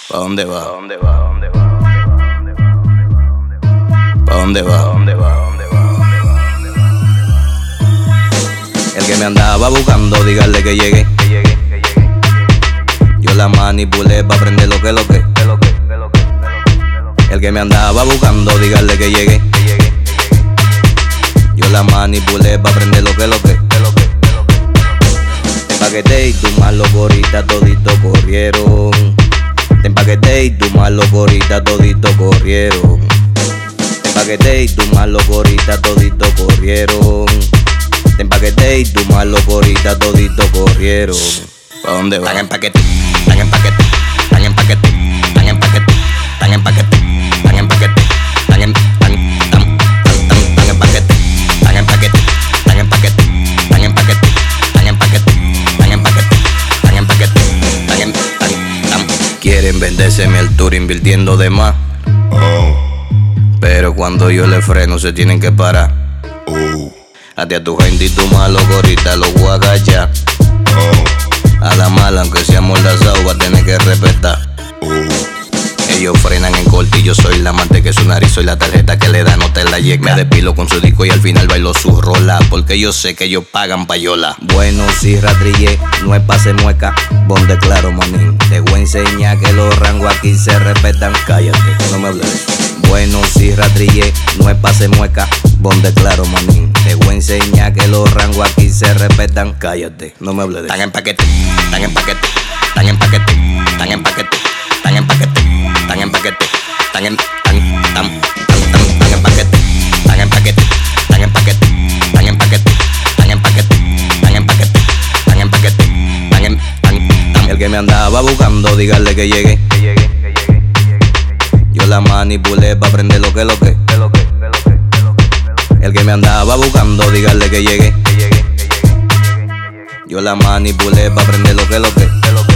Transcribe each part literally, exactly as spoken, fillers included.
¿Pa dónde va? ¿Pa dónde va? ¿Pa dónde va? ¿Pa dónde va? ¿Pa dónde va? El que me andaba buscando, dígale que llegue. Yo la manipulé pa' aprender lo que lo que. El que me andaba buscando, dígale que llegue. Yo la manipulé pa' aprender lo que lo que. Te empaqueté y tu malo gorita todito corrieron. Te empaqueté y tu malo gorita todito corrieron. Te empaqueté y tu malo gorita todito corrieron. Te empaqueté y tu malo gorita todito corrieron. ¿Pa dónde va? Están en paquete, están en paquete, están en paquete, están en paquete, están en paquete, están en paquete, están en están están en paquete, están en paquete, están en paquete, están en paquete, están en paquete, están en paquete, están en paquete, están en están quieren vendérseme el tour invirtiendo de más. Pero cuando yo le freno se tienen que parar. A ti a tu gente y tu malo gorita lo voy a agachar. A la mala, aunque sea mordazado, va a tener que respetar. Ellos frenan en corte y yo soy la amante que su nariz, soy la tarjeta que le da nota en la yeca. Me despilo con su disco y al final bailo su rola, porque yo sé que ellos pagan payola. Bueno, si ratrillé, no es pase mueca, bonde claro, manín. Te voy a enseñar que los rangos aquí se respetan. Cállate, no me hables de eso. Bueno, si ratrillé, no es pase mueca, bonde claro, manín. Te voy a enseñar que los rangos aquí se respetan. Cállate, no me hables de eso. Están en paquete, están en paquete, están en paquete, están en paquete, están en paquete, están en paquete, están en están están están en paquete, están en paquete, están en paquete, están en paquete, están en paquete, están en paquete, están en paquete, están en están. El que me andaba buscando, dígale que llegue. Yo la manipulé pa' aprender lo que lo que. El que me andaba buscando, dígale que llegue. Yo la manipulé pa' aprender lo que lo que.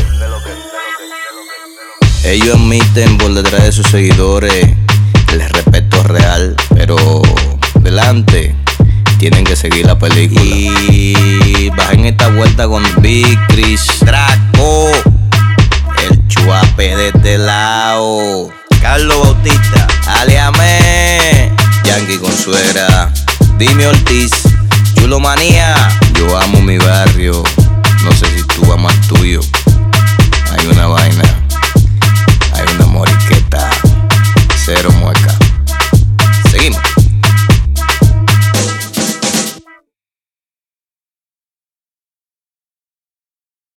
Ellos admiten por detrás de sus seguidores que les respeto real, pero delante tienen que seguir la película. Y bajen esta vuelta con Big Chris, Draco, el chuape de este lado, Carlos Bautista, Aliame, Yankee Consuera, Dime Ortiz, Chulo Manía. Yo amo mi barrio, no sé si tú amas